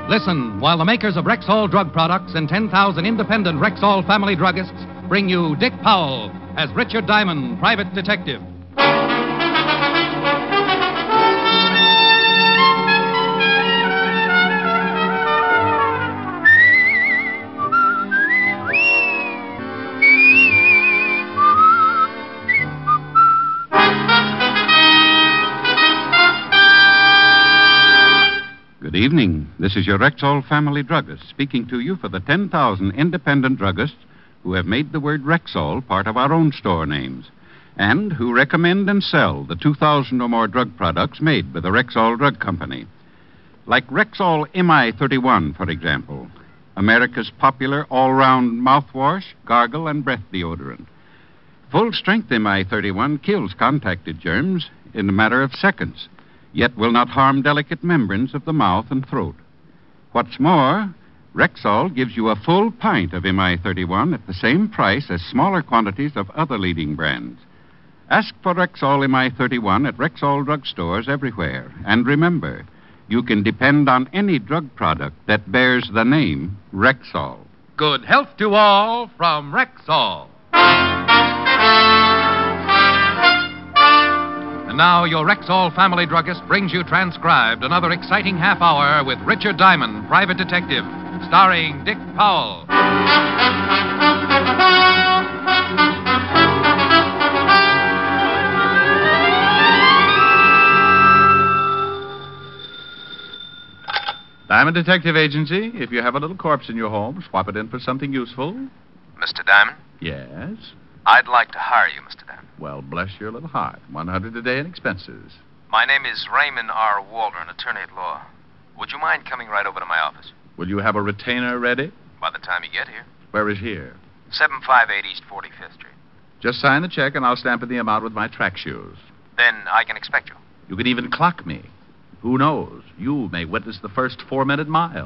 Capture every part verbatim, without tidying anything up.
Listen while the makers of Rexall drug products and ten thousand independent Rexall family druggists bring you Dick Powell as Richard Diamond, private detective. Good evening. This is your Rexall family druggist speaking to you for the ten thousand independent druggists who have made the word Rexall part of our own store names and who recommend and sell the two thousand or more drug products made by the Rexall Drug Company. Like Rexall M I thirty-one, for example, America's popular all-round mouthwash, gargle, and breath deodorant. Full-strength M I thirty-one kills contacted germs in a matter of seconds, yet will not harm delicate membranes of the mouth and throat. What's more, Rexall gives you a full pint of M I thirty-one at the same price as smaller quantities of other leading brands. Ask for Rexall M I thirty-one at Rexall drugstores everywhere. And remember, you can depend on any drug product that bears the name Rexall. Good health to all from Rexall. And now your Rexall family druggist brings you transcribed another exciting half hour with Richard Diamond, private detective, starring Dick Powell. Diamond Detective Agency. If you have a little corpse in your home, swap it in for something useful. Mister Diamond? Yes. I'd like to hire you, Mister Diamond. Well, bless your little heart. one hundred a day in expenses. My name is Raymond R. Waldron, attorney at law. Would you mind coming right over to my office? Will you have a retainer ready? By the time you get here. Where is here? seven five eight East forty-fifth Street. Just sign the check and I'll stamp in the amount with my track shoes. Then I can expect you. You could even clock me. Who knows? You may witness the first four-minute mile.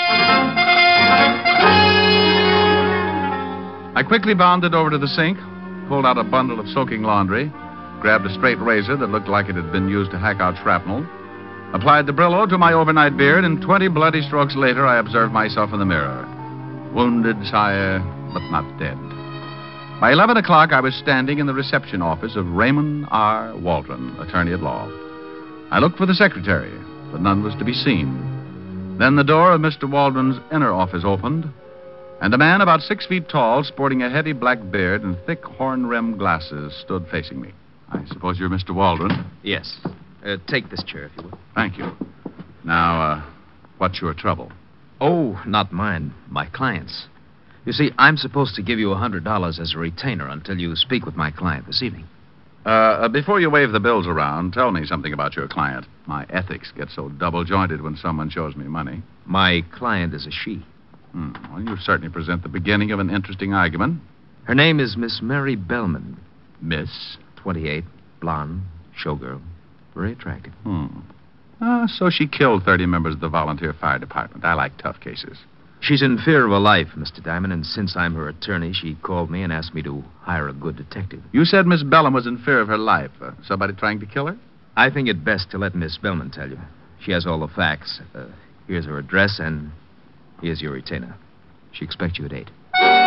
I quickly bounded over to the sink, pulled out a bundle of soaking laundry, grabbed a straight razor that looked like it had been used to hack out shrapnel, applied the Brillo to my overnight beard, and twenty bloody strokes later I observed myself in the mirror. Wounded, sire, but not dead. By eleven o'clock, I was standing in the reception office of Raymond R. Waldron, attorney at law. I looked for the secretary, but none was to be seen. Then the door of Mister Waldron's inner office opened, and a man about six feet tall, sporting a heavy black beard and thick horn-rimmed glasses, stood facing me. I suppose you're Mister Waldron? Yes. Uh, take this chair, if you will. Thank you. Now, uh, what's your trouble? Oh, not mine. My client's. You see, I'm supposed to give you a hundred dollars as a retainer until you speak with my client this evening. Uh, uh, before you wave the bills around, tell me something about your client. My ethics get so double-jointed when someone shows me money. My client is a she. Hmm. Well, you certainly present the beginning of an interesting argument. Her name is Miss Mary Bellman. Miss? twenty-eight, blonde, showgirl, very attractive. Hmm. Ah, so she killed thirty members of the volunteer fire department. I like tough cases. She's in fear of her life, Mister Diamond, and since I'm her attorney, she called me and asked me to hire a good detective. You said Miss Bellman was in fear of her life. Uh, somebody trying to kill her? I think it best to let Miss Bellman tell you. She has all the facts. Uh, here's her address, and here's your retainer. She expects you at eight.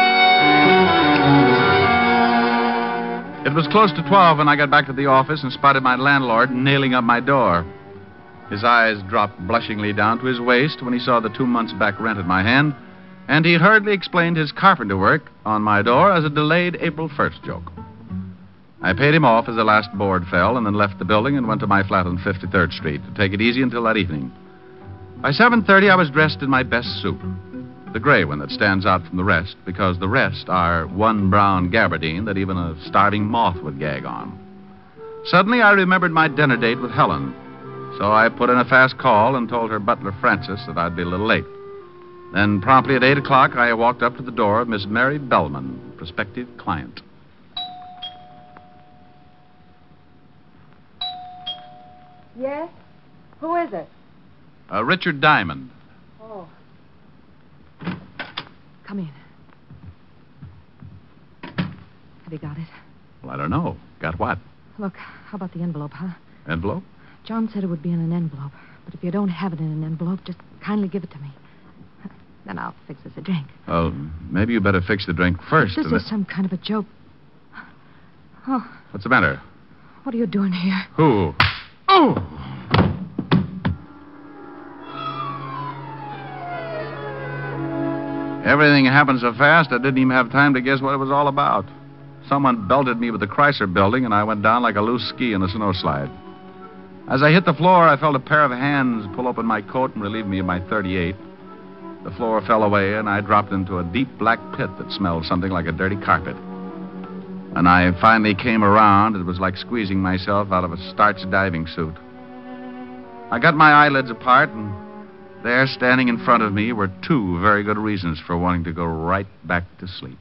It was close to twelve when I got back to the office and spotted my landlord nailing up my door. His eyes dropped blushingly down to his waist when he saw the two months' back rent in my hand, and he hurriedly explained his carpenter work on my door as a delayed April first joke. I paid him off as the last board fell and then left the building and went to my flat on fifty-third Street to take it easy until that evening. By seven thirty, I was dressed in my best suit, the gray one that stands out from the rest because the rest are one brown gabardine that even a starving moth would gag on. Suddenly, I remembered my dinner date with Helen. So I put in a fast call and told her butler, Francis, that I'd be a little late. Then, promptly at eight o'clock, I walked up to the door of Miss Mary Bellman, prospective client. Yes? Who is it? Uh, Richard Diamond. Oh. Come in. Have you got it? Well, I don't know. Got what? Look, how about the envelope, huh? Envelope? John said it would be in an envelope. But if you don't have it in an envelope, just kindly give it to me. Then I'll fix us a drink. Well, maybe you better fix the drink first. This and is then- some kind of a joke. Oh, What's the matter? what are you doing here? Who? Oh! Everything happened so fast, I didn't even have time to guess what it was all about. Someone belted me with the Chrysler building, and I went down like a loose ski in a snowslide. As I hit the floor, I felt a pair of hands pull open my coat and relieve me of my thirty-eight. The floor fell away, and I dropped into a deep black pit that smelled something like a dirty carpet. When I finally came around, it was like squeezing myself out of a starched diving suit. I got my eyelids apart, and there, standing in front of me, were two very good reasons for wanting to go right back to sleep.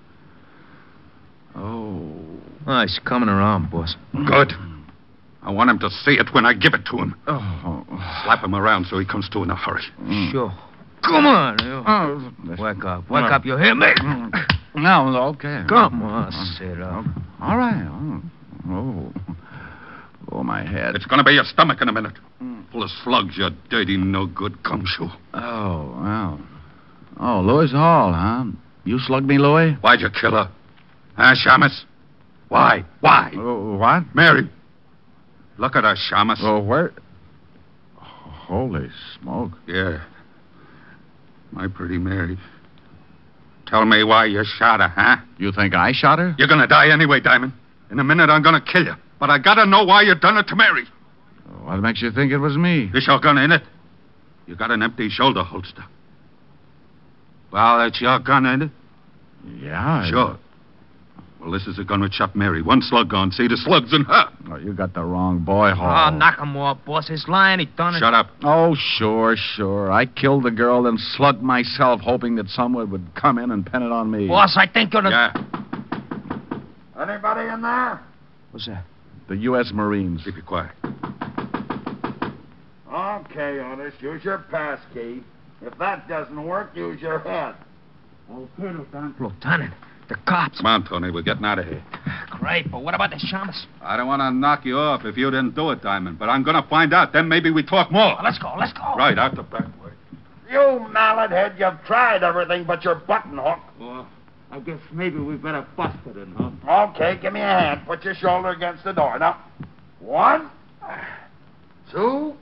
Oh. Oh, he's coming around, boss. Good. I want him to see it when I give it to him. Oh. Slap him around so he comes to in a hurry. Sure. Come on. You. Oh. Wake up. Wake up. You hear me? No, okay. Come on, sit up. All right. Oh. Oh, my head. It's going to be your stomach in a minute. Full of slugs, you dirty, no-good gumshoe. Oh, well. Oh, Louis Hall, huh? You slugged me, Louis? Why'd you kill her? Huh, Shamus? Why? Why? Oh, what? Mary. Look at her, Shamus. Oh, where? Holy smoke. Yeah. My pretty Mary. Tell me why you shot her, huh? You think I shot her? You're going to die anyway, Diamond. In a minute, I'm going to kill you. But I got to know why you done it to Mary. What makes you think it was me? This your gun, ain't it? You got an empty shoulder holster. Well, that's your gun, ain't it? Yeah. I- Sure. Well, this is a gun which shot Mary. One slug gone. See, the slug's in her. Oh, you got the wrong boy, Hall. Oh, knock him off, boss. He's lying. He done it. Shut up. Oh, sure, sure. I killed the girl, then slugged myself, hoping that someone would come in and pin it on me. Boss, I think you're the... Yeah. Anybody in there? What's that? The U S Marines. Keep it quiet. Okay, Otis, use your pass key. If that doesn't work, use your head. Okay, Lieutenant. Lieutenant, the cops. Come on, Tony. We're getting out of here. Great, but what about the Shamus? I don't want to knock you off if you didn't do it, Diamond. But I'm going to find out. Then maybe we talk more. Let's go, let's go. Right, out the back way. You mallet head, you've tried everything but your button hook. Well, I guess maybe we better bust it in, huh? Okay, give me a hand. Put your shoulder against the door. Now, one, two.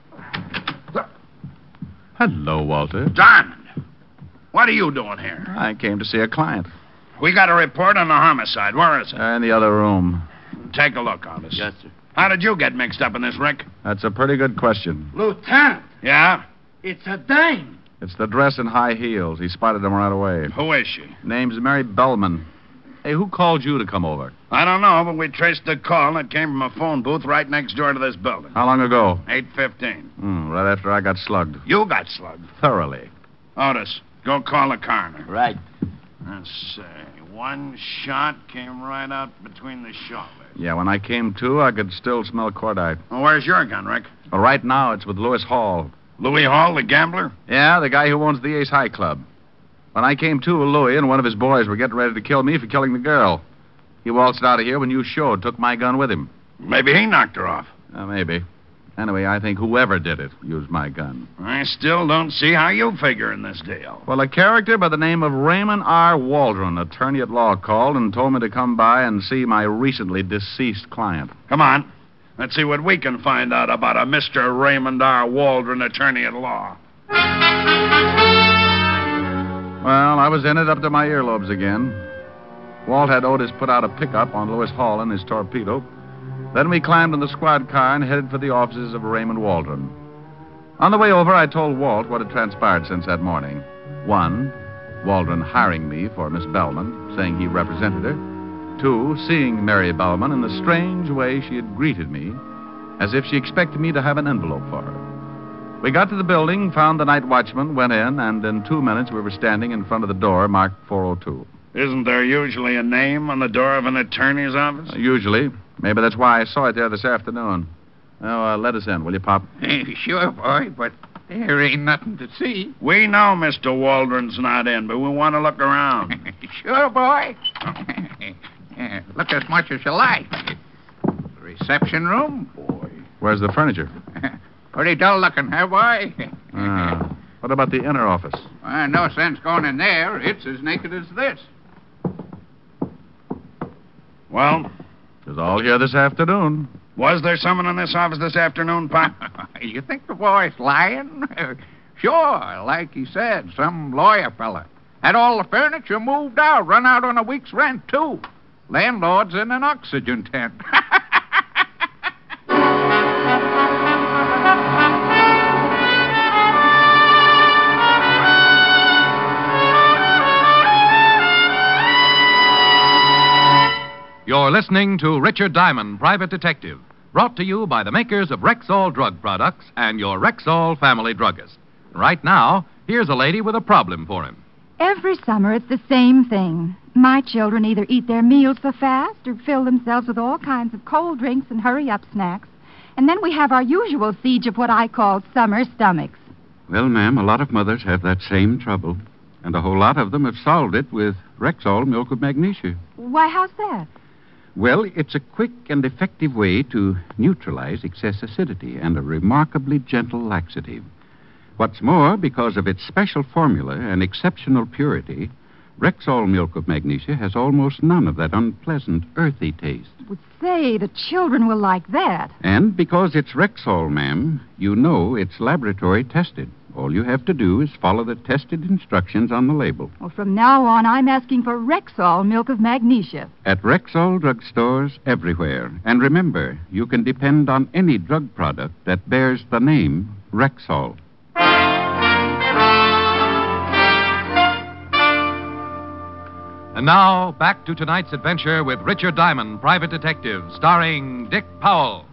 Hello, Walter. Diamond, what are you doing here? I came to see a client. We got a report on a homicide. Where is it? Uh, in the other room. Take a look, Otis. Yes, sir. How did you get mixed up in this, Rick? That's a pretty good question. Lieutenant, Yeah? it's a dame. It's the dress and high heels. He spotted them right away. Who is she? Name's Mary Bellman. Hey, who called you to come over? I don't know, but we traced the call, and it came from a phone booth right next door to this building. How long ago? eight fifteen. Hmm, right after I got slugged. You got slugged. Thoroughly. Otis, go call the coroner. Right. Let's see. One shot came right out between the shoulders. Yeah, when I came to, I could still smell cordite. Well, where's your gun, Rick? Well, right now, it's with Louis Hall. Louis Hall, the gambler? Yeah, the guy who owns the Ace High Club. When I came to, Louis and one of his boys were getting ready to kill me for killing the girl. He waltzed out of here when you showed, took my gun with him. Maybe he knocked her off. Uh, maybe. Anyway, I think whoever did it used my gun. I still don't see how you figure in this deal. Well, a character by the name of Raymond R. Waldron, attorney at law, called and told me to come by and see my recently deceased client. Come on. Let's see what we can find out about a Mister Raymond R. Waldron, attorney at law. Well, I was in it up to my earlobes again. Walt had Otis put out a pickup on Louis Hall in his torpedo. Then we climbed in the squad car and headed for the offices of Raymond Waldron. On the way over, I told Walt what had transpired since that morning. One, Waldron hiring me for Miss Bellman, saying he represented her. Two, seeing Mary Bellman in the strange way she had greeted me, as if she expected me to have an envelope for her. We got to the building, found the night watchman, went in, and in two minutes we were standing in front of the door marked four oh two. Isn't there usually a name on the door of an attorney's office? Uh, usually. Maybe that's why I saw it there this afternoon. Oh, uh, let us in, will you, Pop? Hey, sure, boy, but there ain't nothing to see. We know Mister Waldron's not in, but we want to look around. Sure, boy. Yeah, look as much as you like. Reception room, boy. Where's the furniture? Pretty dull looking, huh, boy? Ah. What about the inner office? Well, no sense going in there. It's as naked as this. Well, It was all here this afternoon. was there someone in this office this afternoon, Pop? You think the boy's lying? Sure, like he said, some lawyer fella. Had all the furniture moved out, run out on a week's rent, too. Landlord's in an oxygen tent. You're listening to Richard Diamond, Private Detective, brought to you by the makers of Rexall Drug Products and your Rexall family druggist. Right now, here's a lady with a problem for him. Every summer, it's the same thing. My children either eat their meals so fast or fill themselves with all kinds of cold drinks and hurry-up snacks. And then we have our usual siege of what I call summer stomachs. Well, ma'am, a lot of mothers have that same trouble. And a whole lot of them have solved it with Rexall milk with magnesia. Why, how's that? Well, it's a quick and effective way to neutralize excess acidity and a remarkably gentle laxative. What's more, because of its special formula and exceptional purity, Rexall milk of magnesia has almost none of that unpleasant, earthy taste. Well, say, the children will like that. And because it's Rexall, ma'am, you know it's laboratory tested. All you have to do is follow the tested instructions on the label. Well, from now on, I'm asking for Rexall milk of magnesia. At Rexall drugstores everywhere. And remember, you can depend on any drug product that bears the name Rexall. And now, back to tonight's adventure with Richard Diamond, Private Detective, starring Dick Powell.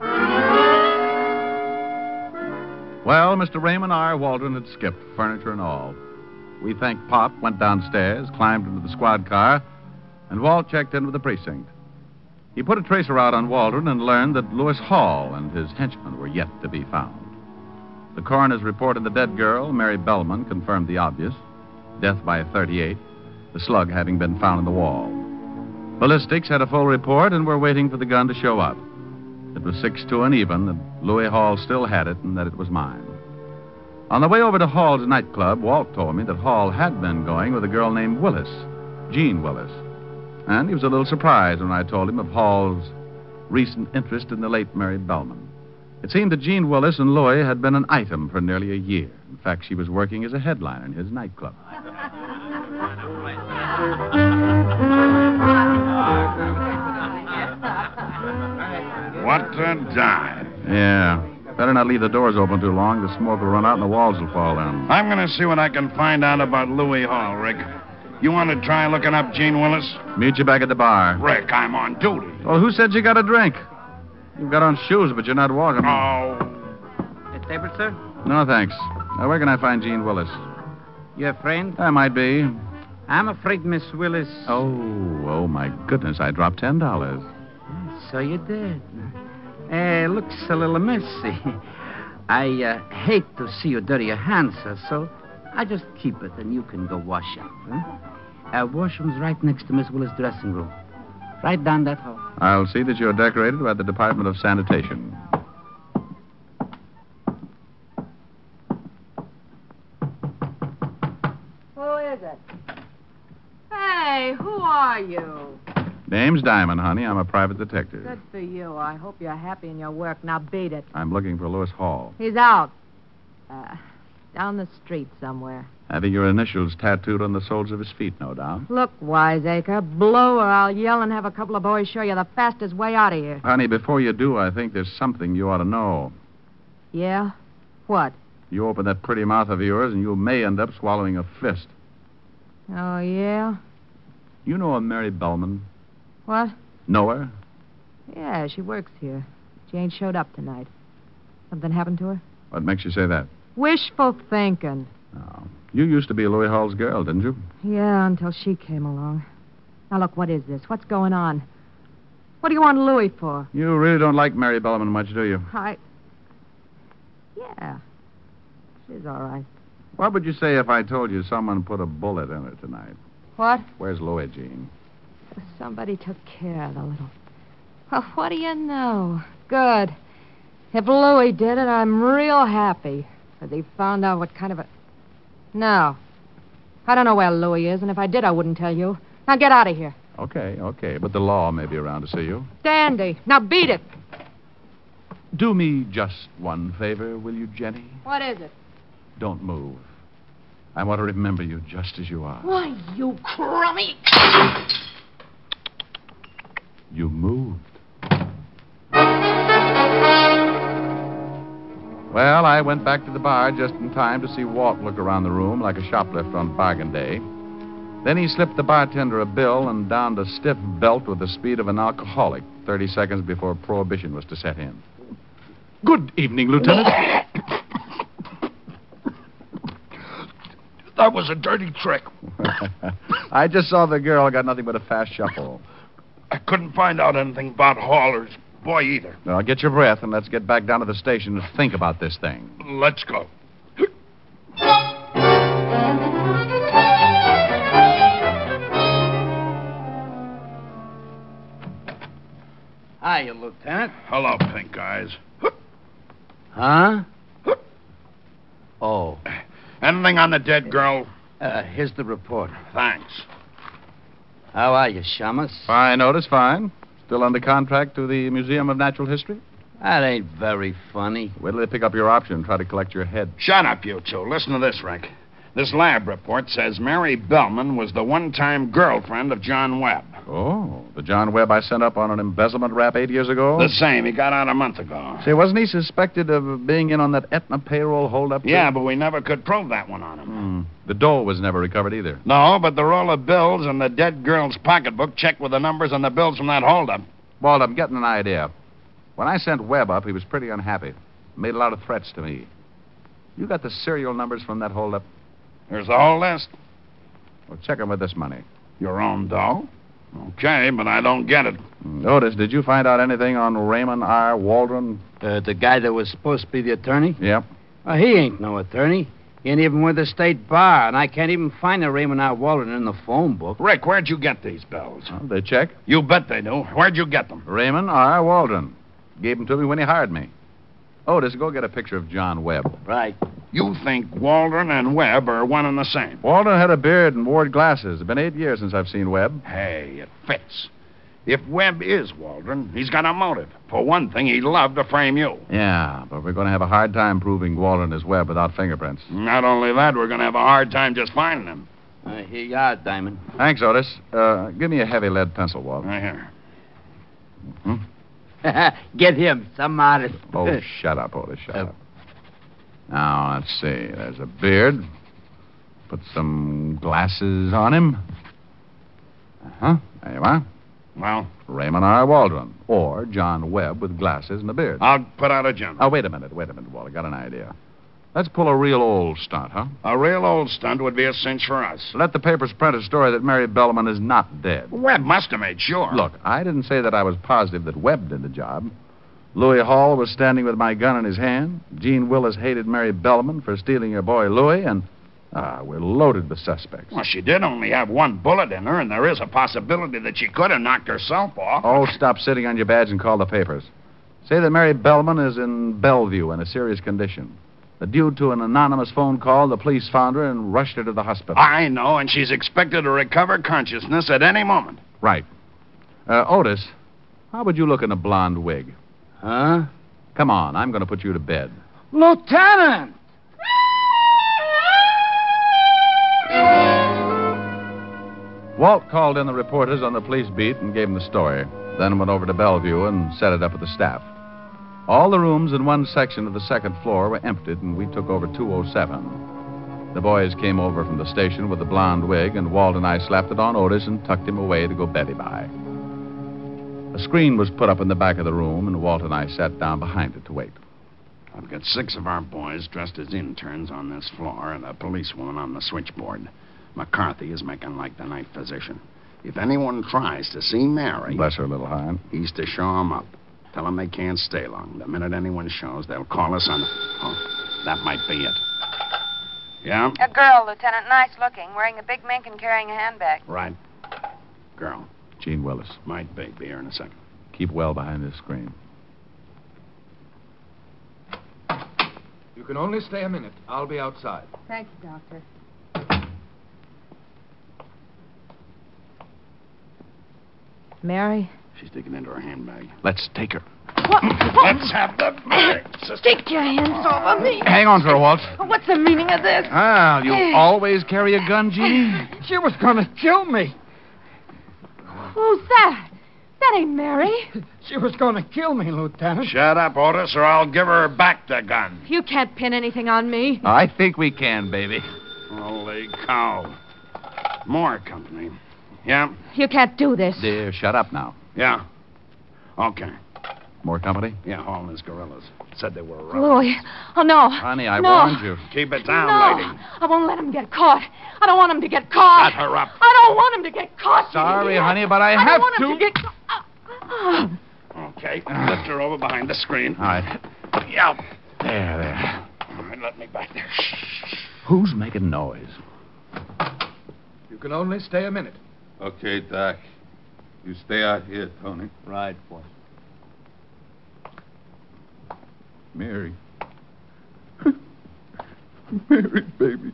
Well, Mister Raymond R. Waldron had skipped, furniture and all. We thanked Pop, went downstairs, climbed into the squad car, and Walt checked in with the precinct. He put a tracer out on Waldron and learned that Lewis Hall and his henchmen were yet to be found. The coroner's report of the dead girl, Mary Bellman, confirmed the obvious. Death by a thirty-eight, the slug having been found in the wall. Ballistics had a full report and were waiting for the gun to show up. It was six to an even that Louis Hall still had it and that it was mine. On the way over to Hall's nightclub, Walt told me that Hall had been going with a girl named Willis, Jean Willis. And he was a little surprised when I told him of Hall's recent interest in the late Mary Bellman. It seemed that Jean Willis and Louis had been an item for nearly a year. In fact, she was working as a headliner in his nightclub. What a dive. Yeah. Better not leave the doors open too long. The smoke will run out and the walls will fall down. I'm going to see what I can find out about Louis Hall, Rick. You want to try looking up Jean Willis? Meet you back at the bar. Rick, I'm on duty. Well, who said you got a drink? You've got on shoes, but you're not walking. Oh. A table, sir? No, thanks. Now, where can I find Jean Willis? Your friend? I might be. I'm afraid Miss Willis... Oh, oh, my goodness. I dropped ten dollars. So you did. Uh, looks a little messy. I uh, hate to see you dirty your hands, sir, so I just keep it and you can go wash up. Huh? Our washroom's right next to Miss Willis' dressing room. Right down that hall. I'll see that you're decorated by the Department of Sanitation. Who is it? Hey, who are you? Name's Diamond, honey. I'm a private detective. Good for you. I hope you're happy in your work. Now beat it. I'm looking for Lewis Hall. He's out. Uh, down the street somewhere. Having your initials tattooed on the soles of his feet, no doubt. Look, Wiseacre, blow or I'll yell and have a couple of boys show you the fastest way out of here. Honey, before you do, I think there's something you ought to know. Yeah? What? You open that pretty mouth of yours and you may end up swallowing a fist. Oh, yeah? You know a Mary Bellman? What? Know her? Yeah, she works here. She ain't showed up tonight. Something happened to her? What makes you say that? Wishful thinking. Oh. You used to be Louis Hall's girl, didn't you? Yeah, until she came along. Now, look, what is this? What's going on? What do you want Louis for? You really don't like Mary Bellman much, do you? I... Yeah. She's all right. What would you say if I told you someone put a bullet in her tonight? What? Where's Louis, Jean? Somebody took care of the little... Well, what do you know? Good. If Louis did it, I'm real happy. Because he found out what kind of a... No. I don't know where Louis is, and if I did, I wouldn't tell you. Now get out of here. Okay, okay. But the law may be around to see you. Dandy. Now beat it. Do me just one favor, will you, Jenny? What is it? Don't move. I want to remember you just as you are. Why, you crummy... You moved. Well, I went back to the bar just in time to see Walt look around the room like a shoplifter on bargain day. Then he slipped the bartender a bill and donned a stiff belt with the speed of an alcoholic thirty seconds before prohibition was to set in. Good evening, Lieutenant. That was a dirty trick. I just saw the girl got nothing but a fast shuffle. I couldn't find out anything about haulers. Boy, either. Now, get your breath and let's get back down to the station and think about this thing. Let's go. Hiya, Lieutenant. Hello, pink eyes. Huh? Oh. Anything on the dead girl? Uh, here's the report. Thanks. How are you, Shamus? Fine, Otis, fine. Still under contract to the Museum of Natural History? That ain't very funny. Wait till they pick up your option and try to collect your head. Shut up, you two. Listen to this, Rick. This lab report says Mary Bellman was the one-time girlfriend of John Webb. Oh, the John Webb I sent up on an embezzlement rap eight years ago? The same. He got out a month ago. Say, wasn't he suspected of being in on that Aetna payroll holdup? Yeah, but we never could prove that one on him. Hmm. The dough was never recovered either. No, but the roll of bills and the dead girl's pocketbook checked with the numbers on the bills from that holdup. Walt, I'm getting an idea. When I sent Webb up, he was pretty unhappy. Made a lot of threats to me. You got the serial numbers from that holdup? There's the whole list. Well, check him with this money. Your own dough? Okay, but I don't get it. Mm, Otis, did you find out anything on Raymond R. Waldron? Uh, the guy that was supposed to be the attorney? Yep. Well, he ain't no attorney. He ain't even with the state bar, and I can't even find a Raymond R. Waldron in the phone book. Rick, where'd you get these bills? Well, they check. You bet they do. Where'd you get them? Raymond R. Waldron. Gave them to me when he hired me. Otis, go get a picture of John Webb. Right. You think Waldron and Webb are one and the same? Waldron had a beard and wore glasses. It's been eight years since I've seen Webb. Hey, it fits. If Webb is Waldron, he's got a motive. For one thing, he'd love to frame you. Yeah, but we're going to have a hard time proving Waldron is Webb without fingerprints. Not only that, we're going to have a hard time just finding him. Uh, here you are, Diamond. Thanks, Otis. Uh, give me a heavy lead pencil, Walt. Right here. Hmm? Get him, some artist. Oh, shut up, Otis, shut uh, up. Now, let's see. There's a beard. Put some glasses on him. Uh-huh. There you are. Well? Raymond R. Waldron. Or John Webb with glasses and a beard. I'll put out a general. Oh, wait a minute. Wait a minute, Walt. I got an idea. Let's pull a real old stunt, huh? A real old stunt would be a cinch for us. Let the papers print a story that Mary Bellman is not dead. Webb must have made sure. Look, I didn't say that I was positive that Webb did the job. Louis Hall was standing with my gun in his hand. Gene Willis hated Mary Bellman for stealing her boy Louis, and ah, we're loaded with suspects. Well, she did only have one bullet in her, and there is a possibility that she could have knocked herself off. Oh, stop sitting on your badge and call the papers. Say that Mary Bellman is in Bellevue in a serious condition. That due to an anonymous phone call, the police found her and rushed her to the hospital. I know, and she's expected to recover consciousness at any moment. Right. Uh, Otis, how would you look in a blonde wig? Huh? Come on, I'm going to put you to bed. Lieutenant! Walt called in the reporters on the police beat and gave them the story, then went over to Bellevue and set it up with the staff. All the rooms in one section of the second floor were emptied, and we took over two oh seven. The boys came over from the station with the blonde wig, and Walt and I slapped it on Otis and tucked him away to go Betty by. A screen was put up in the back of the room, and Walt and I sat down behind it to wait. I've got six of our boys dressed as interns on this floor and a policewoman on the switchboard. McCarthy is making like the night physician. If anyone tries to see Mary... Bless her little heart. He's to show 'em up. Tell them they can't stay long. The minute anyone shows, they'll call us on... Oh, that might be it. Yeah? A girl, Lieutenant. Nice looking. Wearing a big mink and carrying a handbag. Right. Girl. Gene Willis. Might be. Be here in a second. Keep well behind this screen. You can only stay a minute. I'll be outside. Thank you, Doctor. Mary? She's digging into her handbag. Let's take her. What? Let's have the bag, sister. Take your hands off of me. Hang on to her, Walt. What's the meaning of this? Ah, you always carry a gun, Jeannie? She was gonna kill me. Who's that? That ain't Mary. She was gonna kill me, Lieutenant. Shut up, Otis, or I'll give her back the gun. You can't pin anything on me. I think we can, baby. Holy cow. More company. Yeah? You can't do this. Dear, shut up now. Yeah. Okay. More company? Yeah, Hall and his gorillas. Said they were rebels. Louis. Oh, no. Honey, I no. warned you. Keep it down, no. lady. I won't let him get caught. I don't want him to get caught. Shut her up. I don't want him to get caught. Sorry, you honey, but I, I have don't want to. him to get caught. Okay, lift her over behind the screen. All right. Yeah. There, there. All right, let me back there. Who's making noise? You can only stay a minute. Okay, Doc. You stay out here, Tony. Right, boy. Mary. Mary, baby.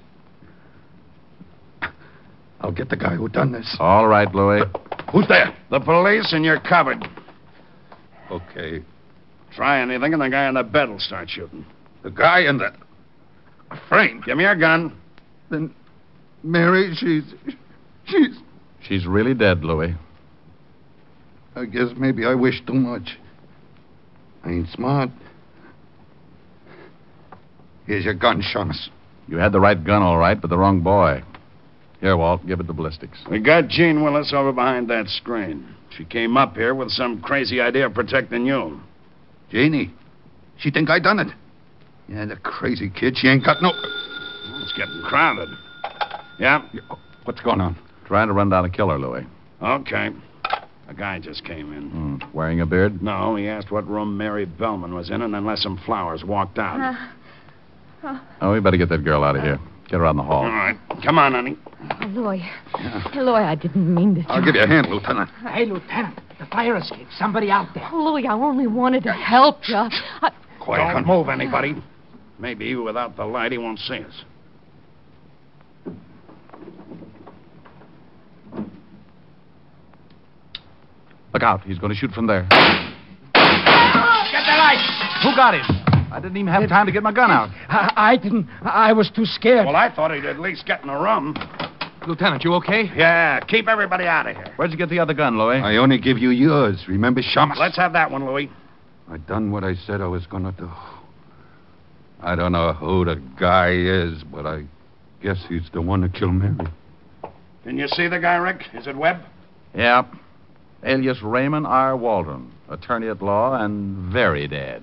I'll get the guy who done this. All right, Louis. Who's there? The police, and you're covered. Okay. Try anything, and the guy on the bed will start shooting. The guy in the frame. Give me your gun. Then Mary, she's... She's... She's really dead, Louis. I guess maybe I wish too much. I ain't smart. Here's your gun, Shamus. You had the right gun, all right, but the wrong boy. Here, Walt, give it the ballistics. We got Jean Willis over behind that screen. She came up here with some crazy idea of protecting you. Janie, she think I done it. Yeah, the crazy kid. She ain't got no... Well, it's getting crowded. Yeah? What's going on? Trying to run down a killer, Louis. Okay. A guy just came in. Mm. Wearing a beard? No, he asked what room Mary Bellman was in and then left some flowers, walked out. Uh, uh, Oh, we better get that girl out of here. Get her out in the hall. All right. Come on, honey. oh, Louis. Louis, I didn't mean to. I'll give you a hand, Lieutenant. Hey, Lieutenant, the fire escape. Somebody out there. Oh, Louis, I only wanted to help you. I... Quiet. Don't move, anybody. Maybe without the light, he won't see us. Look out. He's going to shoot from there. Get the light. Who got him? I didn't even have time to get my gun out. I, I didn't. I was too scared. Well, I thought he'd at least get in the room. Lieutenant, you okay? Yeah, keep everybody out of here. Where'd you get the other gun, Louis? I only give you yours. Remember, Shamus? Let's have that one, Louis. I done what I said I was gonna do. I don't know who the guy is, but I guess he's the one that killed Mary. Can you see the guy, Rick? Is it Webb? Yep. Alias Raymond R. Waldron, attorney at law and very dead.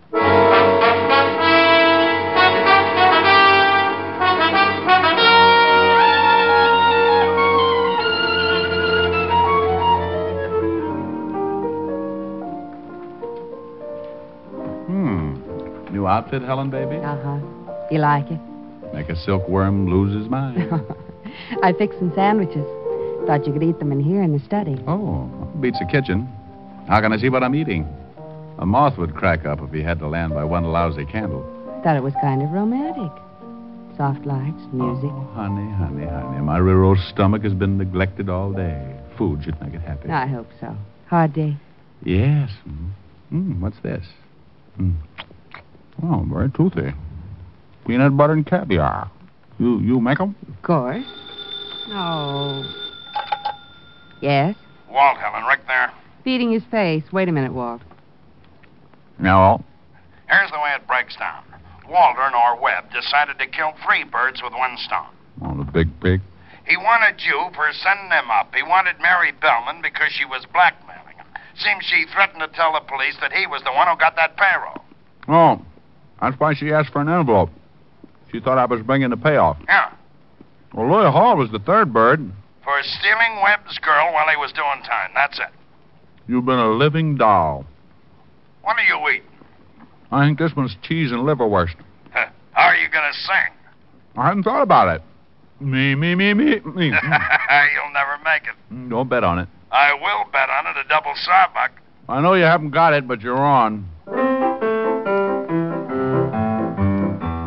Hmm. New outfit, Helen, baby? Uh-huh. You like it? Make a silkworm lose his mind. I fixed some sandwiches. Thought you could eat them in here in the study. Oh, beats the kitchen. How can I see what I'm eating? A moth would crack up if he had to land by one lousy candle. Thought it was kind of romantic. Soft lights, music. Oh, honey, honey, honey. My rural stomach has been neglected all day. Food should make it happy. I hope so. Hard day? Yes. Mm. Mm, what's this? Mm. Oh, very toothy. Peanut butter and caviar. You you make them? Of course. Oh. Yes? Walt, Helen, Rick there. Feeding his face. Wait a minute, Walt. Now, Walt. Here's the way it breaks down. Waldron or Webb decided to kill three birds with one stone. Oh, the big pig. He wanted you for sending him up. He wanted Mary Bellman because she was blackmailing him. Seems she threatened to tell the police that he was the one who got that payroll. Oh, that's why she asked for an envelope. She thought I was bringing the payoff. Yeah. Well, Louis Hall was the third bird. For stealing Webb's girl while he was doing time. That's it. You've been a living doll. What do you eat? I think this one's cheese and liverwurst. Huh. How are you going to sing? I hadn't thought about it. Me, me, me, me, me. You'll never make it. Don't bet on it. I will bet on it, a double sawbuck. I know you haven't got it, but you're on.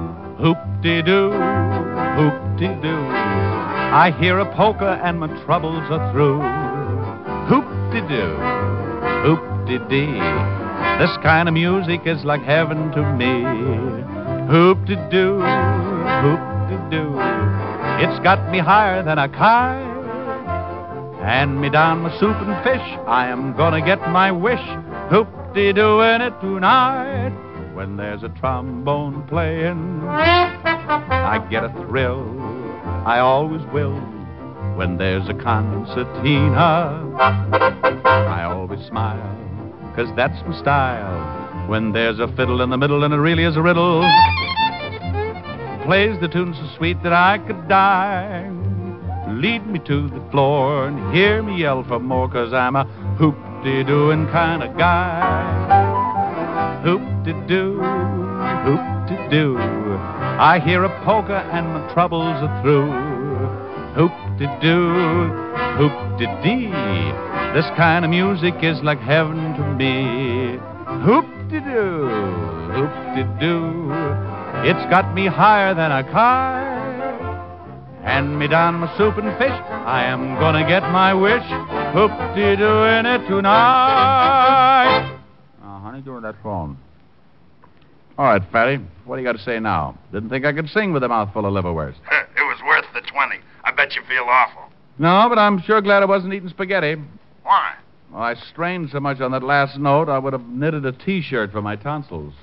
Hoop-de-doo, hoop-de-doo. I hear a polka and my troubles are through. Hoop-de-doo, hoop-de-dee. This kind of music is like heaven to me. Hoop-de-doo, hoop-de-doo. It's got me higher than a kite. Hand me down my soup and fish. I am gonna get my wish. Hoop-de-doo in it tonight. When there's a trombone playing, I get a thrill. I always will. When there's a concertina, I always smile, 'cause that's my style. When there's a fiddle in the middle and it really is a riddle, plays the tune so sweet that I could die. Lead me to the floor and hear me yell for more, 'cause I'm a hoop-de-dooing kind of guy. Hoop-de-doo, hoop-de-doo. I hear a polka and my troubles are through. Hoop-de-doo, hoop-de-dee. This kind of music is like heaven to me. Hoop-de-doo, hoop-de-doo. It's got me higher than a kite. Hand me down my soup and fish. I am gonna get my wish. Hoop-de-doo in it tonight. Oh, honey, go to that phone. All right, Fatty, what do you got to say now? Didn't think I could sing with a mouthful of liverwurst. It was worth the twenty. I bet you feel awful. No, but I'm sure glad I wasn't eating spaghetti. Why? Well, I strained so much on that last note, I would have knitted a T-shirt for my tonsils.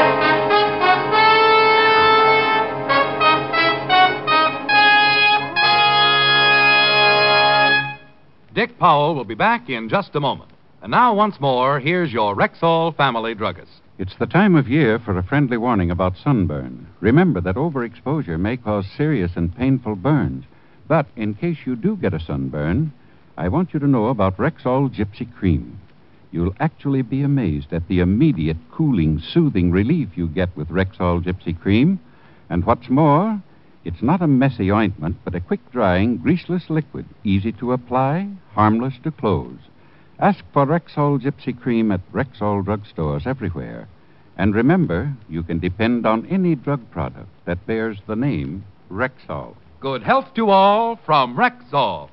Dick Powell will be back in just a moment. And now, once more, here's your Rexall family druggist. It's the time of year for a friendly warning about sunburn. Remember that overexposure may cause serious and painful burns. But in case you do get a sunburn, I want you to know about Rexall Gypsy Cream. You'll actually be amazed at the immediate cooling, soothing relief you get with Rexall Gypsy Cream. And what's more, it's not a messy ointment, but a quick-drying, greaseless liquid, easy to apply, harmless to close. Ask for Rexall Gypsy Cream at Rexall drugstores everywhere. And remember, you can depend on any drug product that bears the name Rexall. Good health to all from Rexall.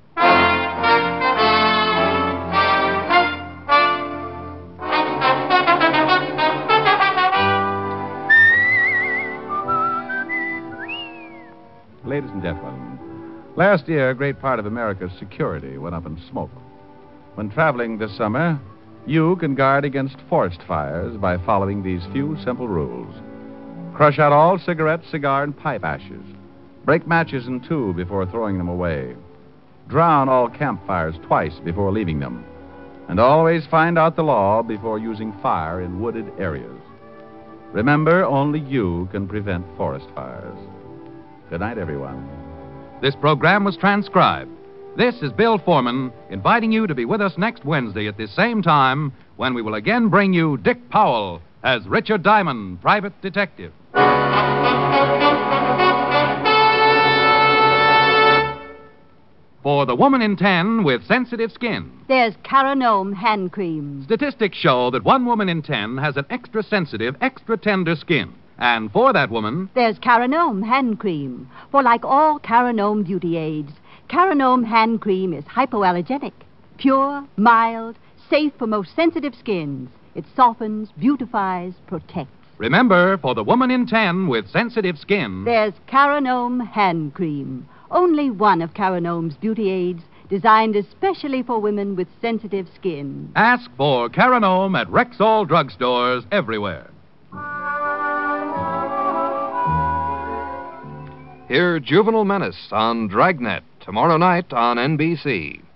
Ladies and gentlemen, last year, a great part of America's security went up in smoke. When traveling this summer, you can guard against forest fires by following these few simple rules. Crush out all cigarette, cigar, and pipe ashes. Break matches in two before throwing them away. Drown all campfires twice before leaving them. And always find out the law before using fire in wooded areas. Remember, only you can prevent forest fires. Good night, everyone. This program was transcribed. This is Bill Foreman inviting you to be with us next Wednesday at this same time when we will again bring you Dick Powell as Richard Diamond, private detective. For the woman in ten with sensitive skin. There's Caranome hand cream. Statistics show that one woman in ten has an extra sensitive, extra tender skin. And for that woman, there's Caranome hand cream. For like all Caranome beauty aids, Caranome hand cream is hypoallergenic, pure, mild, safe for most sensitive skins. It softens, beautifies, protects. remember, for the woman in ten with sensitive skin, There's Caranome hand cream. Only one of Caranome's beauty aids, designed especially for women with sensitive skin. ask for Caranome at Rexall drugstores everywhere. Hear Juvenile Menace on Dragnet tomorrow night on N B C.